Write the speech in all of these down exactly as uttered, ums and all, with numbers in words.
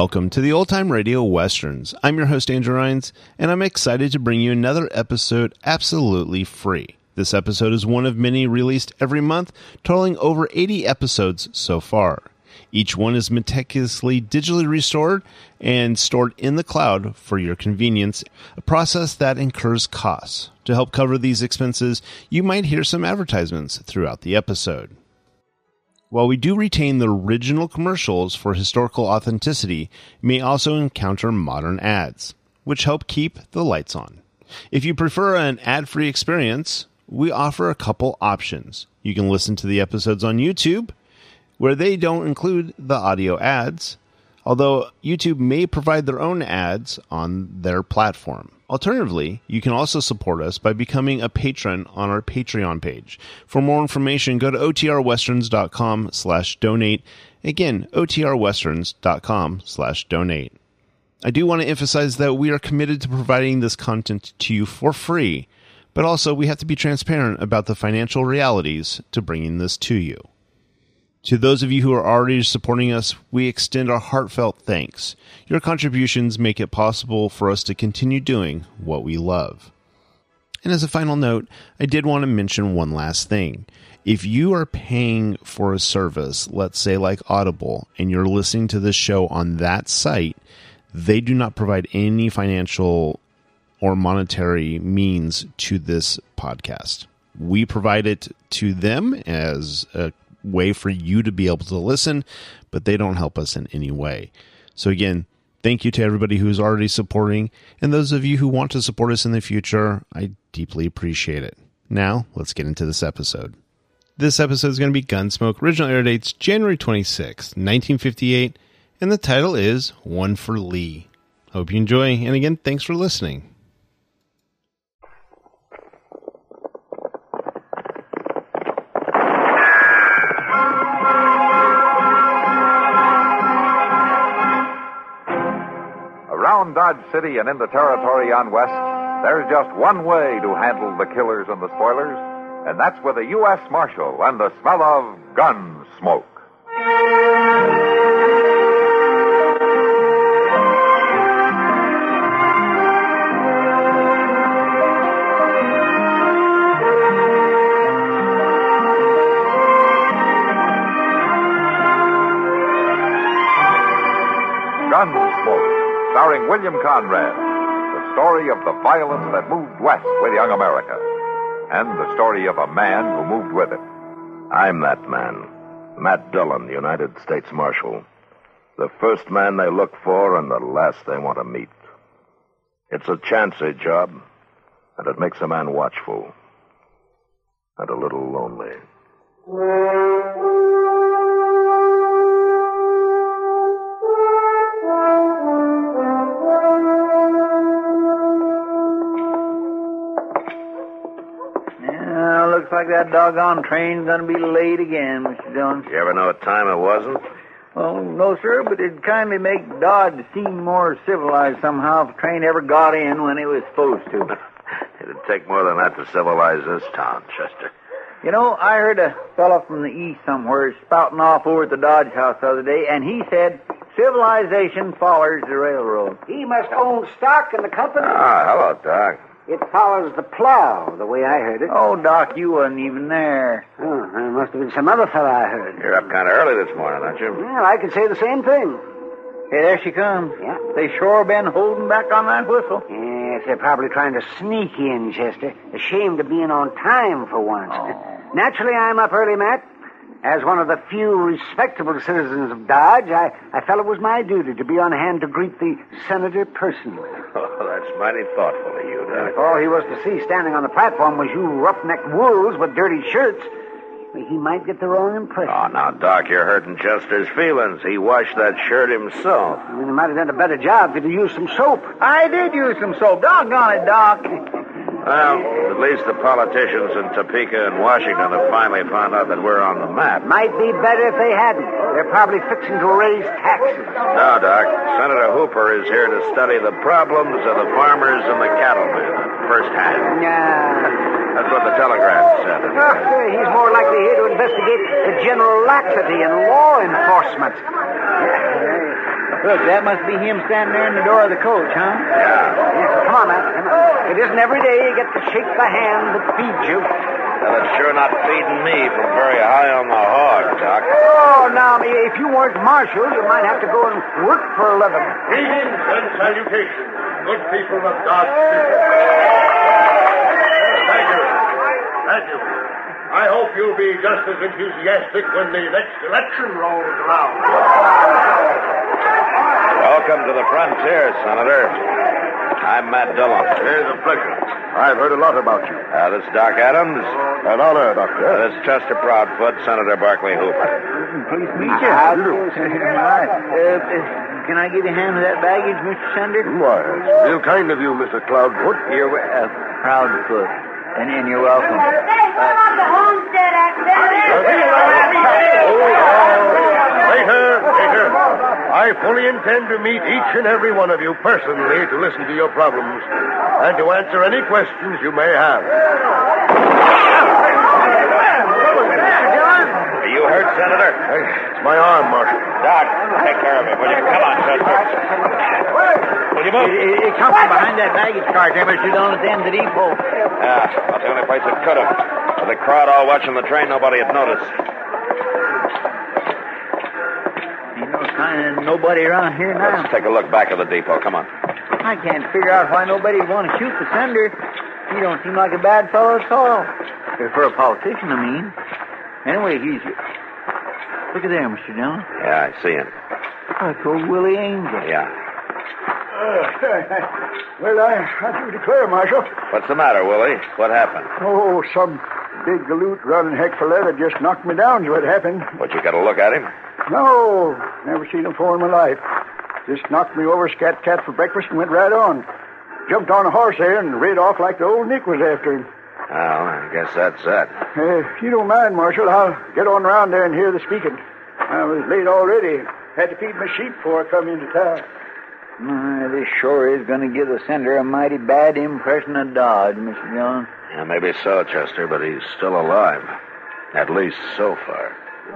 Welcome to the Old Time Radio Westerns. I'm your host, Andrew Rhynes, and I'm excited to bring you another episode absolutely free. This episode is one of many released every month, totaling over eighty episodes so far. Each one is meticulously digitally restored and stored in the cloud for your convenience, a process that incurs costs. To help cover these expenses, you might hear some advertisements throughout the episode. While we do retain the original commercials for historical authenticity, you may also encounter modern ads, which help keep the lights on. If you prefer an ad-free experience, we offer a couple options. You can listen to the episodes on YouTube, where they don't include the audio ads, although YouTube may provide their own ads on their platform. Alternatively, you can also support us by becoming a patron on our Patreon page. For more information, go to otrwesterns.com slash donate. Again, otrwesterns.com slash donate. I do want to emphasize that we are committed to providing this content to you for free, but also we have to be transparent about the financial realities to bringing this to you. To those of you who are already supporting us, we extend our heartfelt thanks. Your contributions make it possible for us to continue doing what we love. And as a final note, I did want to mention one last thing. If you are paying for a service, let's say like Audible, and you're listening to this show on that site, they do not provide any financial or monetary means to this podcast. We provide it to them as a way for you to be able to listen, but they don't help us in any way. So again, thank you to everybody who's already supporting, and those of you who want to support us in the future, I deeply appreciate it. Now, let's get into this episode. This episode is going to be Gunsmoke. Original air dates January twenty-sixth, nineteen fifty-eight, and the title is One for Lee. Hope you enjoy, and again, thanks for listening. Around Dodge City and in the territory on West, there's just one way to handle the killers and the spoilers, and that's with a U S Marshal and the smell of gun smoke. Gunsmoke, starring William Conrad, the story of the violence that moved west with young America, and the story of a man who moved with it. I'm that man, Matt Dillon, United States Marshal. The first man they look for and the last they want to meet. It's a chancy job, and it makes a man watchful and a little lonely. Looks like that doggone train's going to be late again, Mister Dillon. You ever know what time it wasn't? Well, no, sir, but it'd kindly make Dodge seem more civilized somehow if the train ever got in when it was supposed to. It'd take more than that to civilize this town, Chester. You know, I heard a fellow from the east somewhere spouting off over at the Dodge house the other day, and he said civilization follows the railroad. He must own stock in the company. Ah, hello, Doc. It follows the plow, the way I heard it. Oh, Doc, you wasn't even there. Oh, there must have been some other fellow I heard. You're up kind of early this morning, aren't you? Well, I could say the same thing. Hey, there she comes. Yeah. They sure been holding back on that whistle. Yes, they're probably trying to sneak in, Chester. Ashamed of being on time for once. Oh. Naturally, I'm up early, Matt. As one of the few respectable citizens of Dodge, I, I felt it was my duty to be on hand to greet the senator personally. Oh, that's mighty thoughtful of you, Doc. If all he was to see standing on the platform was you roughneck wolves with dirty shirts, he might get the wrong impression. Oh, now, Doc, you're hurting Chester's feelings. He washed that shirt himself. I mean, he might have done a better job if he'd used some soap. I did use some soap. Doggone it, Doc. Well, at least the politicians in Topeka and Washington have finally found out that we're on the map. Might be better if they hadn't. They're probably fixing to raise taxes. No, Doc. Senator Hooper is here to study the problems of the farmers and the cattlemen firsthand. Yeah. That's what the telegram said. Oh, he's more likely here to investigate the general laxity in law enforcement. Look, that must be him standing there in the door of the coach, huh? Yeah. Yes, come on, Matt. Come on. It isn't every day you get to shake the hand that feeds you. Well, it's sure not feeding me from very high on the hog, Doc. Oh, now, if you weren't marshal, you might have to go and work for a living. Greetings and salutations, good people of God's City. Thank you. Thank you. I hope you'll be just as enthusiastic when the next election rolls around. Welcome to the frontier, Senator. I'm Matt Dillon. It's a pleasure. I've heard a lot about you. Uh, this is Doc Adams. An honor, Doctor. Uh, this is Chester Proudfoot, Senator Barclay Hooper. Pleased to meet you. How do you Right. Uh, uh, can I give you a hand with that baggage, Mister Sender? Why, it's real kind of you, Mister Cloudfoot. You're uh, Proudfoot, and, and you're welcome. Say, what about the homestead act? Waiter, waiter. I fully intend to meet each and every one of you personally to listen to your problems and to answer any questions you may have. Are you hurt, Senator? It's my arm, Marshal. Doc, take care of him, will you? Come on, Chester. Will you move? It, it comes from behind that baggage cart there, Mister Dillon, at the end of the depot. Yeah, that's the only place it could have. With the crowd all watching the train, nobody had noticed. Ain't no sign of nobody around here now. Let's take a look back at the depot. Come on. I can't figure out why nobody would want to shoot the sender. He don't seem like a bad fellow at all. For a politician, I mean. Anyway, he's... Look at there, Mister Dillon. Yeah, I see him. That's old Willie Angel. Yeah. Well, I, I do declare, Marshal. What's the matter, Willie? What happened? Oh, some big galoot running heck for leather just knocked me down is what happened. What, you got a look at him? No, never seen him before in my life. Just knocked me over scat cat for breakfast and went right on. Jumped on a horse there and rid off like the old Nick was after him. Well, I guess that's that. Uh, if you don't mind, Marshal, I'll get on around there and hear the speaking. I was late already. Had to feed my sheep before I come into town. My, this sure is going to give the sender a mighty bad impression of Dodge, Mister Dillon. Yeah, maybe so, Chester, but he's still alive. At least so far.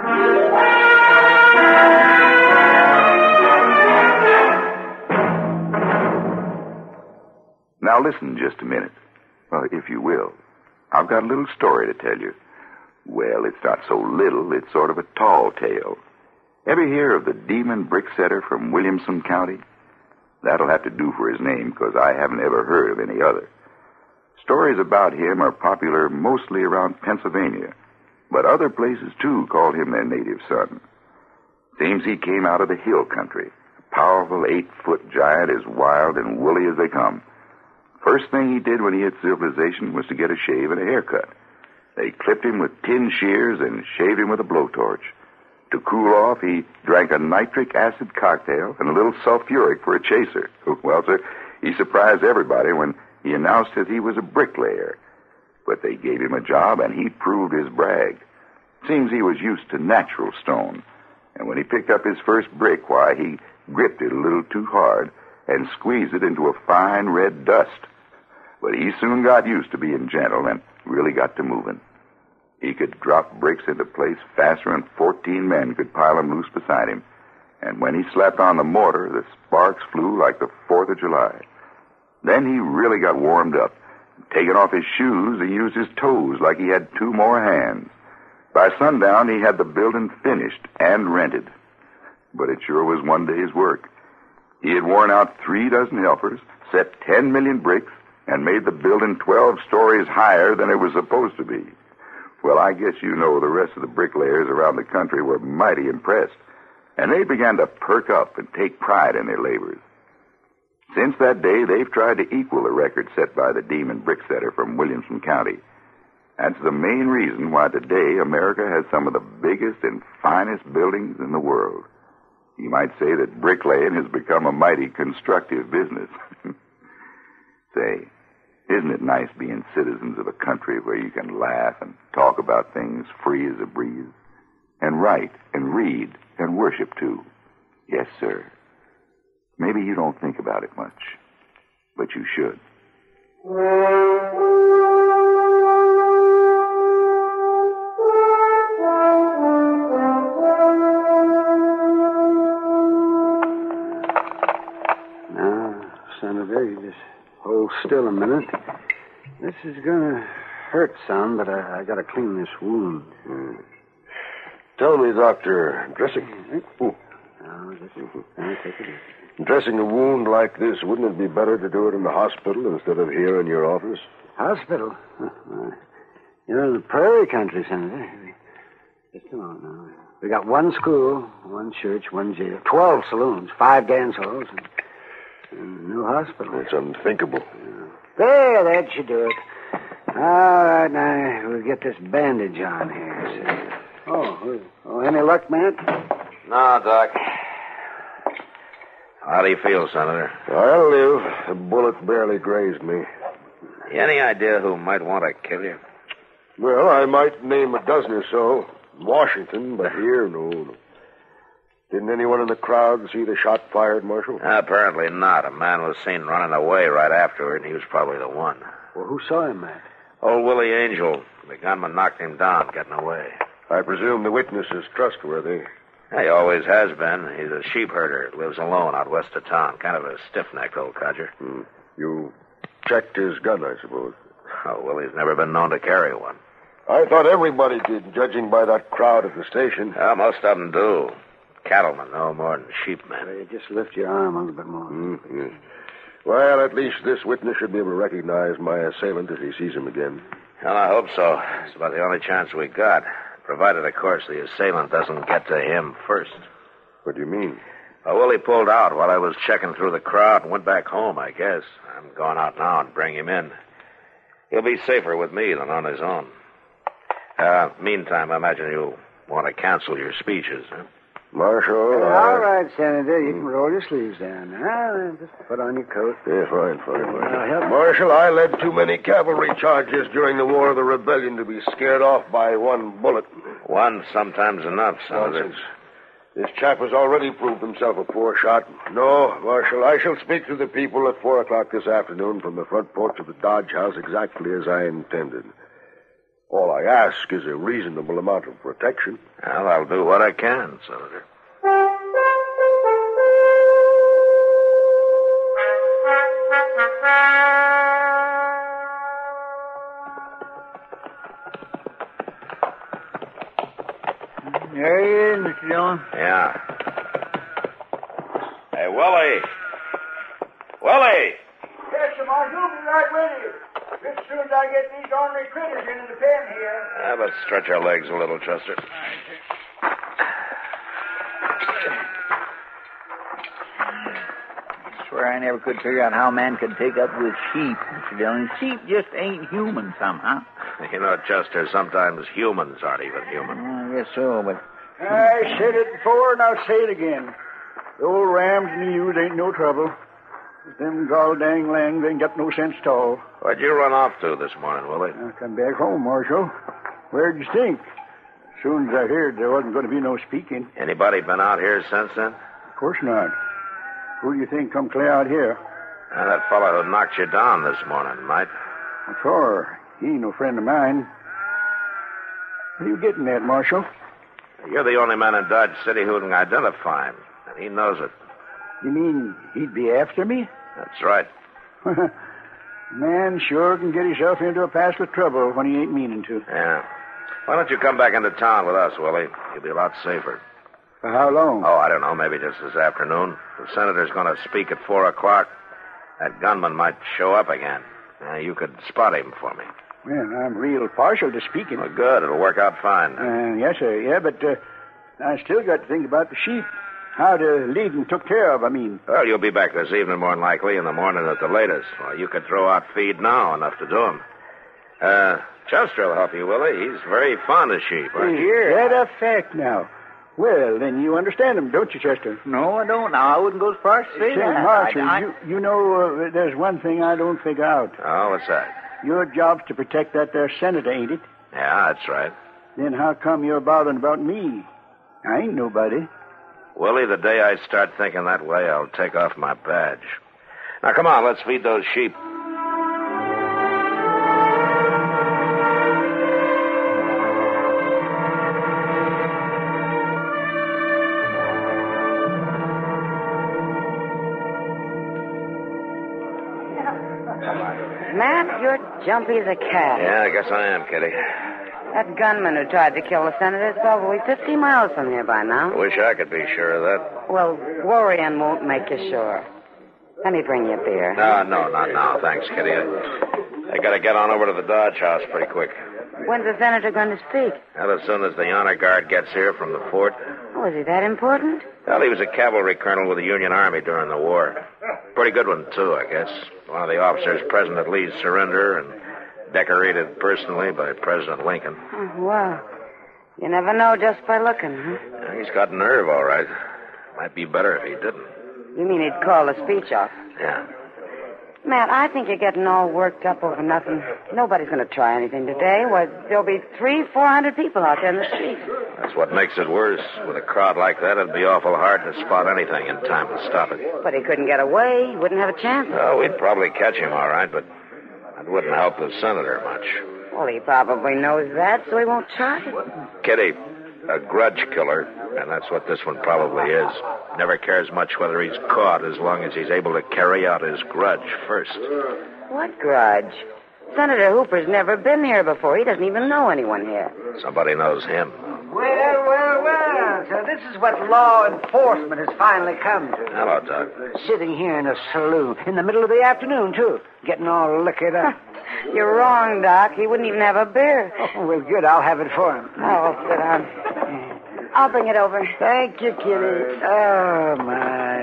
Now listen just a minute. Well, if you will. I've got a little story to tell you. Well, it's not so little, it's sort of a tall tale. Ever hear of the Demon Bricksetter from Williamson County? That'll have to do for his name, because I haven't ever heard of any other. Stories about him are popular mostly around Pennsylvania, but other places, too, called him their native son. Seems he came out of the hill country, a powerful eight-foot giant as wild and woolly as they come. First thing he did when he hit civilization was to get a shave and a haircut. They clipped him with tin shears and shaved him with a blowtorch. To cool off, he drank a nitric acid cocktail and a little sulfuric for a chaser. Well, sir, he surprised everybody when he announced that he was a bricklayer. But they gave him a job, and he proved his brag. Seems he was used to natural stone. And when he picked up his first brick, why, he gripped it a little too hard and squeezed it into a fine red dust. But he soon got used to being gentle and really got to moving. He could drop bricks into place faster than fourteen men could pile them loose beside him. And when he slapped on the mortar, the sparks flew like the fourth of July. Then he really got warmed up. Taking off his shoes, he used his toes like he had two more hands. By sundown, he had the building finished and rented. But it sure was one day's work. He had worn out three dozen helpers, set ten million bricks, and made the building twelve stories higher than it was supposed to be. Well, I guess you know the rest of the bricklayers around the country were mighty impressed, and they began to perk up and take pride in their labors. Since that day, they've tried to equal the record set by the Demon Bricksetter from Williamson County. That's the main reason why today America has some of the biggest and finest buildings in the world. You might say that bricklaying has become a mighty constructive business. Say, isn't it nice being citizens of a country where you can laugh and talk about things free as a breeze? And write and read and worship, too. Yes, sir. Maybe you don't think about it much, but you should. Senator. You just hold still a minute. This is gonna hurt some, but I, I gotta clean this wound. Hmm. Tell me, Doctor, dressing... Oh, just, I'll take it easy. Dressing a wound like this, wouldn't it be better to do it in the hospital instead of here in your office? Hospital? You're in the prairie country, Senator. Just a moment now. We got one school, one church, one jail, twelve saloons, five dance halls, and, and no hospital. It's unthinkable. Yeah. There, that should do it. All right, now we'll get this bandage on here. So. Oh, oh, any luck, Matt? No, Doc. How do you feel, Senator? I'll live. The bullet barely grazed me. Any idea who might want to kill you? Well, I might name a dozen or so. Washington, but here, no, no. Didn't anyone in the crowd see the shot fired, Marshal? Apparently not. A man was seen running away right afterward, and he was probably the one. Well, who saw him, Matt? Old Willie Angel. The gunman knocked him down, getting away. I presume the witness is trustworthy. He always has been. He's a sheep herder. Lives alone out west of town. Kind of a stiff-necked old codger. Hmm. You checked his gun, I suppose. Oh, Willie's never been known to carry one. I thought everybody did, judging by that crowd at the station. Well, most of them do. Cattlemen, no more than sheepmen. Well, you just lift your arm a little bit more. Mm, yes. Well, at least this witness should be able to recognize my assailant if he sees him again. Well, I hope so. It's about the only chance we got. Provided, of course, the assailant doesn't get to him first. What do you mean? Well, Willie pulled out while I was checking through the crowd and went back home, I guess. I'm going out now and bring him in. He'll be safer with me than on his own. Uh, meantime, I imagine you'll want to cancel your speeches, huh? Marshal, Well, I... all right, Senator. You can roll your sleeves down. Now, just put on your coat. Yeah, fine, fine, fine. Now, help me. Marshal, I led too many cavalry charges during the War of the Rebellion to be scared off by one bullet. One sometimes enough, Senator. Nonsense. This chap has already proved himself a poor shot. No, Marshal, I shall speak to the people at four o'clock this afternoon from the front porch of the Dodge House exactly as I intended. All I ask is a reasonable amount of protection. Well, I'll do what I can, Senator. There he is, Mister Dillon. Yeah. Hey, Willie. Willie! Yes, sir, Marshal. Be right with you. Just as soon as I get these ornery critters into the pen here. Yeah, let's stretch our legs a little, Chester. I swear I never could figure out how a man could take up with sheep, Mister Dillon. Sheep just ain't human somehow. You know, Chester, sometimes humans aren't even human. I guess so, but I said it before, and I'll say it again. The old rams and ewes ain't no trouble. But them gol dang lambs ain't got no sense at all. Where'd you run off to this morning, Willie? I come back home, Marshal. Where'd you think? As soon as I heard there wasn't going to be no speaking. Anybody been out here since then? Of course not. Who do you think come clear out here? Uh, that fellow who knocked you down this morning, might. Sure. He ain't no friend of mine. What are you getting at, Marshal? You're the only man in Dodge City who can identify him, and he knows it. You mean he'd be after me? That's right. Man sure can get himself into a pass with trouble when he ain't meaning to. Yeah. Why don't you come back into town with us, Willie? You'll be a lot safer. For how long? Oh, I don't know, maybe just this afternoon. The senator's going to speak at four o'clock. That gunman might show up again. Uh, you could spot him for me. Well, I'm real partial to speaking. Well, good. It'll work out fine. Uh, yes, sir. Yeah, but uh, I still got to think about the sheep. How to lead them took care of, I mean. Well, you'll be back this evening, more than likely, in the morning at the latest. Well, you could throw out feed now, enough to do him. Uh, Chester will help you, Willie. He's very fond of sheep, aren't you? Is that a fact now? Well, then you understand them, don't you, Chester? no, I don't. Now, I wouldn't go as far as to say Say, that. Marshal, I- I- you, you know, uh, there's one thing I don't figure out. Oh, what's that? Your job's to protect that there senator, ain't it? Yeah, that's right. Then how come you're bothering about me? I ain't nobody. Willie, the day I start thinking that way, I'll take off my badge. Now, come on, let's feed those sheep. Matt, you're jumpy as a cat. Yeah, I guess I am, Kitty. That gunman who tried to kill the senator is probably fifty miles from here by now. I wish I could be sure of that. Well, worrying won't make you sure. Let me bring you a beer. No, no, not now. Thanks, Kitty. I, I gotta get on over to the Dodge House pretty quick. When's the senator going to speak? Well, as soon as the honor guard gets here from the fort. Oh, is he that important? Well, he was a cavalry colonel with the Union Army during the war. Pretty good one, too, I guess. One of the officers present at Lee's surrender and decorated personally by President Lincoln. Oh, well, you never know just by looking, huh? Yeah, he's got nerve, all right. Might be better if he didn't. You mean he'd call the speech off? Yeah. Matt, I think you're getting all worked up over nothing. Nobody's going to try anything today. Why, there'll be three, four hundred people out there in the streets. That's what makes it worse. With a crowd like that, it'd be awful hard to spot anything in time to stop it. But he couldn't get away. He wouldn't have a chance. Oh, we'd probably catch him, all right, but that wouldn't help the senator much. Well, he probably knows that, so he won't try. Kitty, a grudge killer, and that's what this one probably is. Never cares much whether he's caught as long as he's able to carry out his grudge first. What grudge? Senator Hooper's never been here before. He doesn't even know anyone here. Somebody knows him. Well, well, well. So this is what law enforcement has finally come to. Hello, Doc. Sitting here in a saloon in the middle of the afternoon, too. Getting all liquored up. You're wrong, Doc. He wouldn't even have a beer. Oh, well, good. I'll have it for him. Oh, sit down. I'll bring it over. Thank you, Kitty. Oh, my.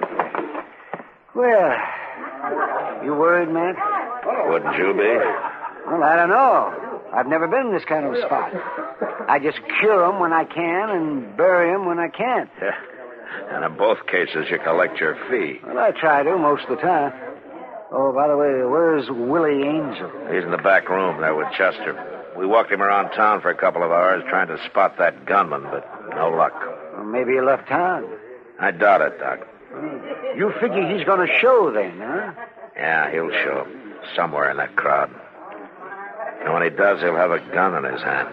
Well, you worried, Matt? Wouldn't you be? Well, I don't know. I've never been in this kind of a spot. I just cure 'em when I can and bury 'em when I can't. Yeah. And in both cases, you collect your fee. Well, I try to most of the time. Oh, by the way, where's Willie Angel? He's in the back room there with Chester. We walked him around town for a couple of hours trying to spot that gunman, but no luck. Well, maybe he left town. I doubt it, Doc. You figure he's going to show then, huh? Yeah, he'll show. Somewhere in that crowd. And when he does, he'll have a gun in his hand.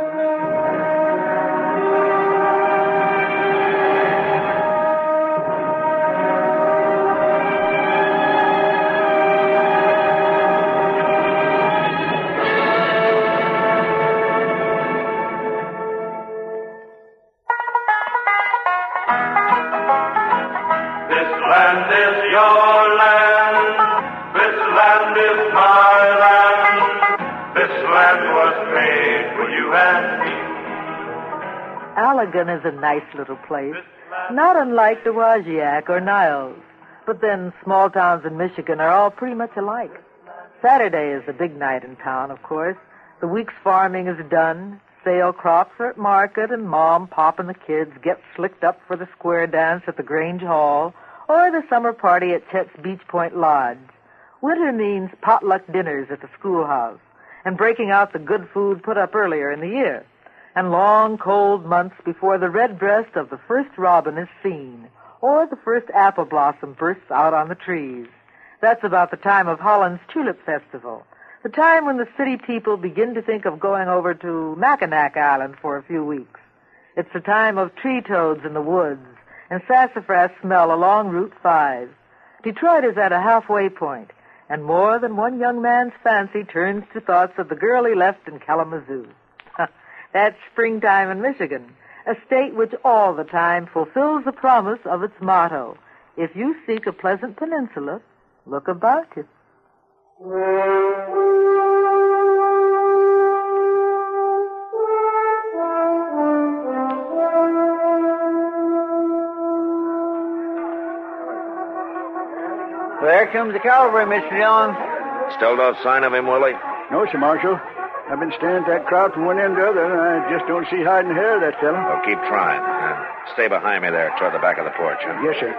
Allegan is a nice little place, not unlike the Wajiak or Niles. But then small towns in Michigan are all pretty much alike. Saturday is the big night in town, of course. The week's farming is done. Sale crops are at market, and Mom, Pop, and the kids get slicked up for the square dance at the Grange Hall or the summer party at Chet's Beach Point Lodge. Winter means potluck dinners at the schoolhouse and breaking out the good food put up earlier in the year, and long, cold months before the red breast of the first robin is seen, or the first apple blossom bursts out on the trees. That's about the time of Holland's Tulip Festival, the time when the city people begin to think of going over to Mackinac Island for a few weeks. It's the time of tree toads in the woods and sassafras smell along Route five. Detroit is at a halfway point, and more than one young man's fancy turns to thoughts of the girl he left in Kalamazoo. That's springtime in Michigan, a state which all the time fulfills the promise of its motto. If you seek a pleasant peninsula, look about you. There comes the cavalry, Mister Dillon. Still no sign of him, Willie? No, sir, Marshal. I've been staring at that crowd from one end to the other, and I just don't see hide and hair of that fella. Well, keep trying. And stay behind me there toward the back of the porch, huh? Yes, sir.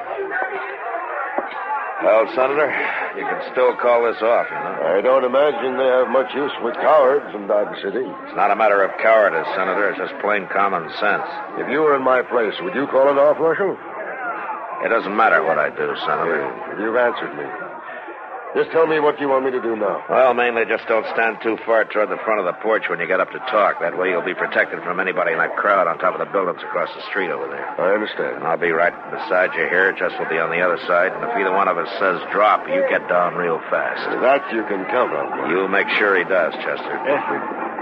Well, Senator, you can still call this off, you know. I don't imagine they have much use for cowards in Dodge City. It's not a matter of cowardice, Senator. It's just plain common sense. If you were in my place, would you call it off, Marshal? It doesn't matter what I do, Senator. Yeah, you've answered me. Just tell me what you want me to do now. Well, mainly just don't stand too far toward the front of the porch when you get up to talk. That way you'll be protected from anybody in that crowd on top of the buildings across the street over there. I understand. And I'll be right beside you here. Jess will be on the other side. And if either one of us says drop, you get down real fast. That you can count on. You make sure he does, Chester. Yes, sir.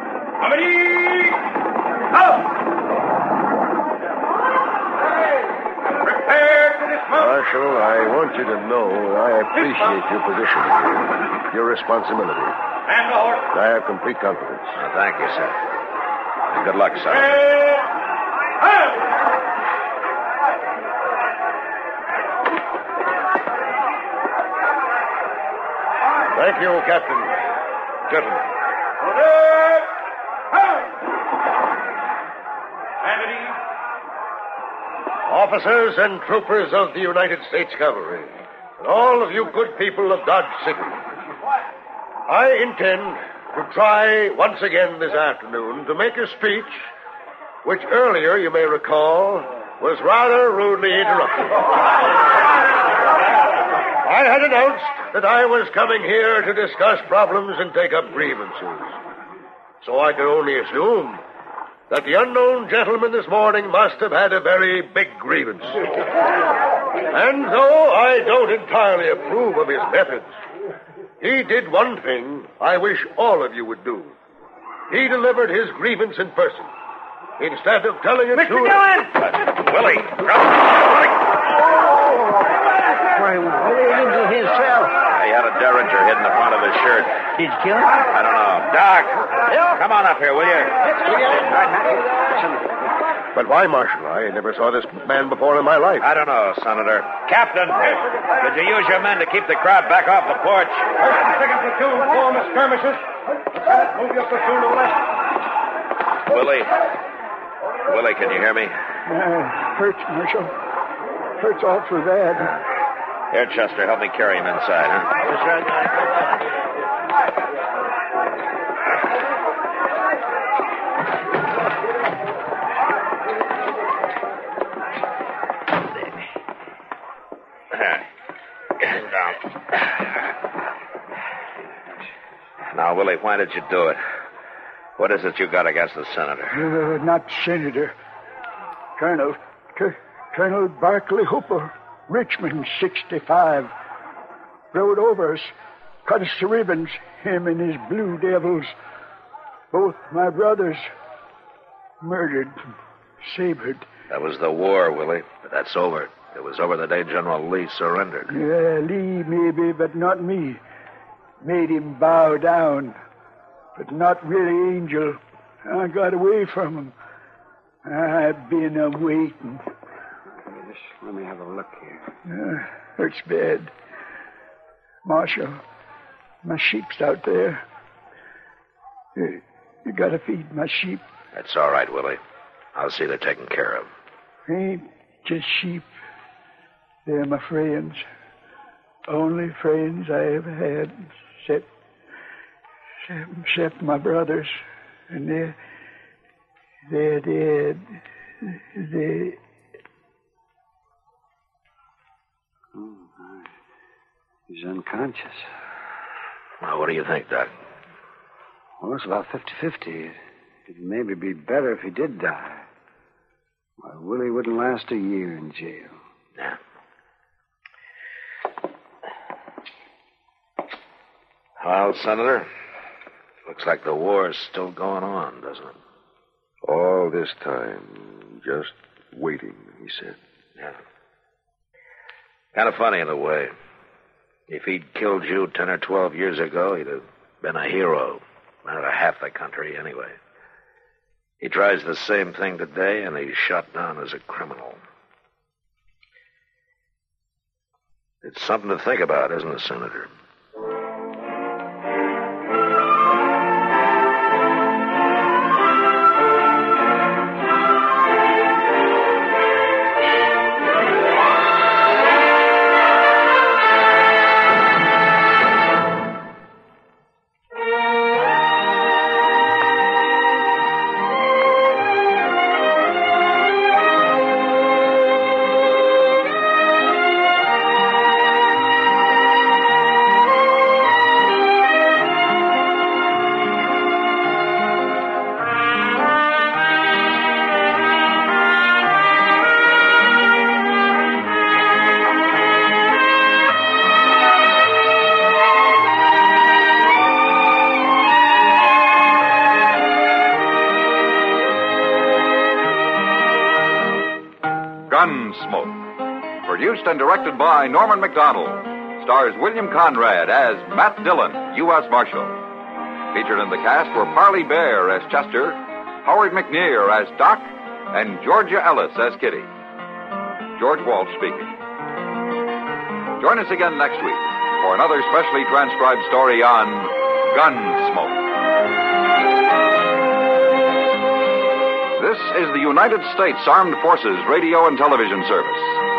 Marshal, I want you to know I appreciate your position, your responsibility. I have complete confidence. Well, thank you, sir. And good luck, sir. Thank you, Captain. Gentlemen. Officers and troopers of the United States Cavalry, and all of you good people of Dodge City, I intend to try once again this afternoon to make a speech which earlier, you may recall, was rather rudely interrupted. I had announced that I was coming here to discuss problems and take up grievances. So I could only assume that the unknown gentleman this morning must have had a very big grievance. And though I don't entirely approve of his methods, he did one thing I wish all of you would do. He delivered his grievance in person, instead of telling it Mister to... Dillon! Willie! Willie! Why, what did he do to his cell? He had a derringer hidden in the front of his shirt. Did you kill him? I don't know. Doc! Come on up here, will you? But why, Marshal? I never saw this man before in my life. I don't know, Senator. Captain, did you use your men to keep the crowd back off the porch? First and second platoon form the skirmishers. Lieutenant, move your platoon to the left. Willie. Willie, can you hear me? Uh, hurts, Marshal. Hurts awful bad. Here, Chester, help me carry him inside, huh? Yes, sir. Now, Willie, why did you do it? What is it you got against the senator? Uh, not senator. Colonel. C- Colonel Barclay Hooper, Richmond, sixty-five. Rode over us, cut us to ribbons, him and his Blue Devils. Both my brothers murdered, sabred. That was the war, Willie, but that's over. It was over the day General Lee surrendered. Yeah, Lee maybe, but not me. Made him bow down, but not really Angel. I got away from him. I've been a waiting. Just let me have a look here. Uh, hurts bad. Marshal, my sheep's out there. You, you gotta feed my sheep. That's all right, Willie. I'll see they're taken care of. Ain't just sheep. They're my friends. Only friends I ever had, except, except my brothers. And they're, they're dead. They... Oh, he's unconscious. Well, what do you think, Doc? Well, it's about fifty-fifty. It'd maybe be better if he did die. Why, Willie wouldn't last a year in jail. Yeah. Well, Senator, looks like the war's still going on, doesn't it? All this time, just waiting, he said. Yeah. Kind of funny in a way. If he'd killed you ten or twelve years ago, he'd have been a hero. Out of half the country, anyway. He tries the same thing today, and he's shot down as a criminal. It's something to think about, isn't it, Senator? Gunsmoke. Produced and directed by Norman McDonald. Stars William Conrad as Matt Dillon, U S Marshal. Featured in the cast were Parley Bear as Chester, Howard McNear as Doc, and Georgia Ellis as Kitty. George Walsh speaking. Join us again next week for another specially transcribed story on Gunsmoke. This is the United States Armed Forces Radio and Television Service.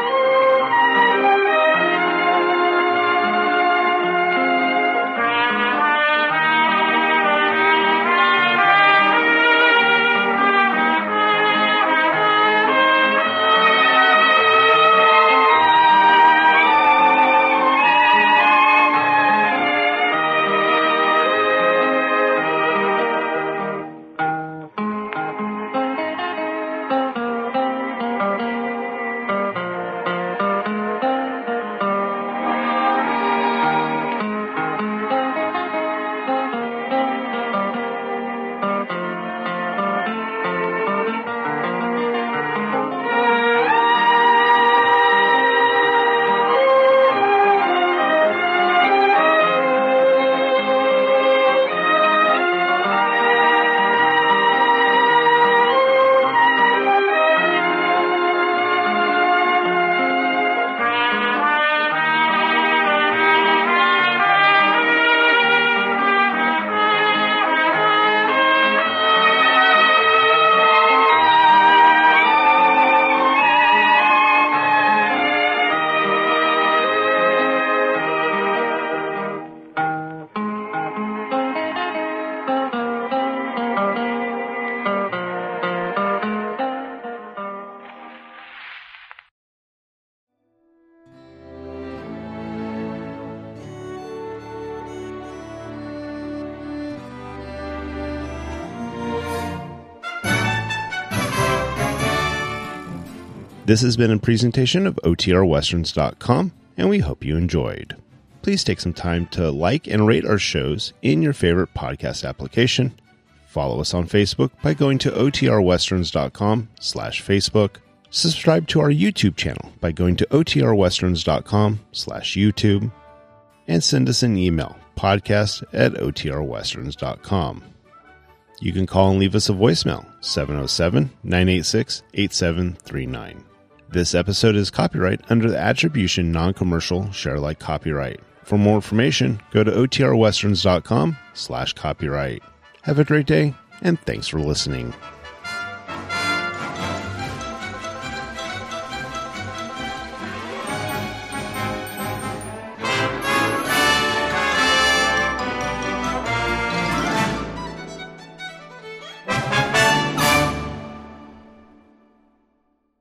This has been a presentation of O T R Westerns dot com, and we hope you enjoyed. Please take some time to like and rate our shows in your favorite podcast application. Follow us on Facebook by going to O T R Westerns dot com slash Facebook. Subscribe to our YouTube channel by going to O T R Westerns dot com slash YouTube. And send us an email, podcast at O T R Westerns dot com. You can call and leave us a voicemail, seven oh seven, nine eight six, eight seven three nine. This episode is copyright under the Attribution Non-Commercial Share-alike copyright. For more information, go to O T R Westerns dot com slash copyright. Have a great day, and thanks for listening.